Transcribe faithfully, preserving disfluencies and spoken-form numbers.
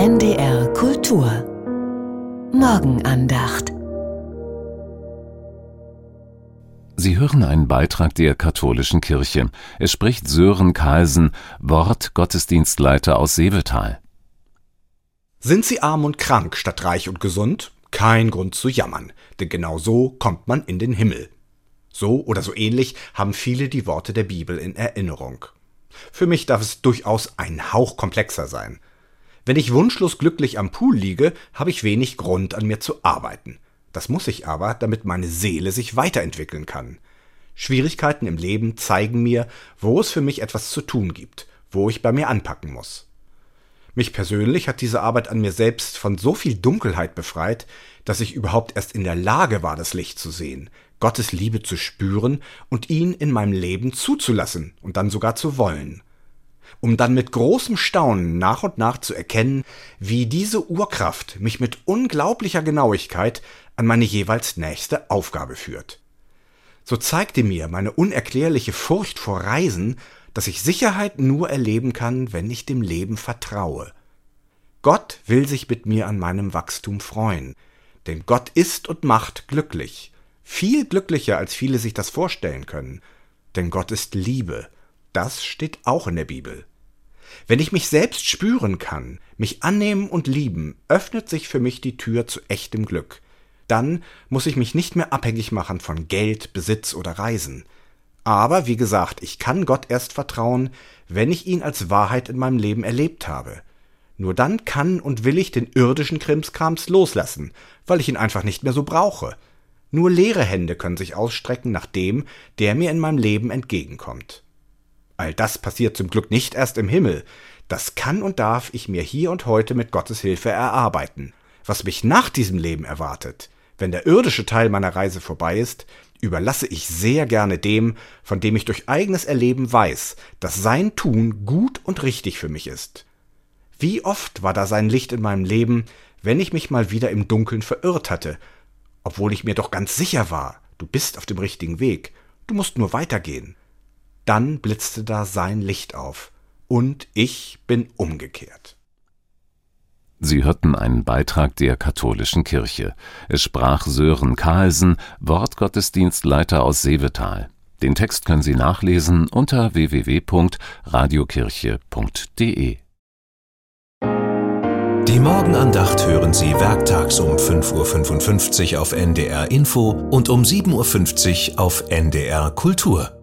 N D R Kultur Morgenandacht. Sie hören einen Beitrag der Katholischen Kirche. Es spricht Sören Carlsen, Wortgottesdienstleiter aus Seevetal. Sind Sie arm und krank statt reich und gesund? Kein Grund zu jammern, denn genau so kommt man in den Himmel. So oder so ähnlich haben viele die Worte der Bibel in Erinnerung. Für mich darf es durchaus ein Hauch komplexer sein. Wenn ich wunschlos glücklich am Pool liege, habe ich wenig Grund, an mir zu arbeiten. Das muss ich aber, damit meine Seele sich weiterentwickeln kann. Schwierigkeiten im Leben zeigen mir, wo es für mich etwas zu tun gibt, wo ich bei mir anpacken muss. Mich persönlich hat diese Arbeit an mir selbst von so viel Dunkelheit befreit, dass ich überhaupt erst in der Lage war, das Licht zu sehen, Gottes Liebe zu spüren und ihn in meinem Leben zuzulassen und dann sogar zu wollen. Um dann mit großem Staunen nach und nach zu erkennen, wie diese Urkraft mich mit unglaublicher Genauigkeit an meine jeweils nächste Aufgabe führt. So zeigte mir meine unerklärliche Furcht vor Reisen, dass ich Sicherheit nur erleben kann, wenn ich dem Leben vertraue. Gott will sich mit mir an meinem Wachstum freuen, denn Gott ist und macht glücklich, viel glücklicher, als viele sich das vorstellen können, denn Gott ist Liebe. Das steht auch in der Bibel. Wenn ich mich selbst spüren kann, mich annehmen und lieben, öffnet sich für mich die Tür zu echtem Glück. Dann muss ich mich nicht mehr abhängig machen von Geld, Besitz oder Reisen. Aber, wie gesagt, ich kann Gott erst vertrauen, wenn ich ihn als Wahrheit in meinem Leben erlebt habe. Nur dann kann und will ich den irdischen Krimskrams loslassen, weil ich ihn einfach nicht mehr so brauche. Nur leere Hände können sich ausstrecken nach dem, der mir in meinem Leben entgegenkommt. All das passiert zum Glück nicht erst im Himmel. Das kann und darf ich mir hier und heute mit Gottes Hilfe erarbeiten. Was mich nach diesem Leben erwartet, wenn der irdische Teil meiner Reise vorbei ist, überlasse ich sehr gerne dem, von dem ich durch eigenes Erleben weiß, dass sein Tun gut und richtig für mich ist. Wie oft war da sein Licht in meinem Leben, wenn ich mich mal wieder im Dunkeln verirrt hatte, obwohl ich mir doch ganz sicher war, du bist auf dem richtigen Weg, du musst nur weitergehen. Dann blitzte da sein Licht auf, und ich bin umgekehrt. Sie hörten einen Beitrag der Katholischen Kirche. Es sprach Sören Carlsen, Wortgottesdienstleiter aus Seevetal. Den Text können Sie nachlesen unter w w w punkt radiokirche punkt d e. Die Morgenandacht hören Sie werktags um fünf Uhr fünfundfünfzig auf N D R Info und um sieben Uhr fünfzig auf N D R Kultur.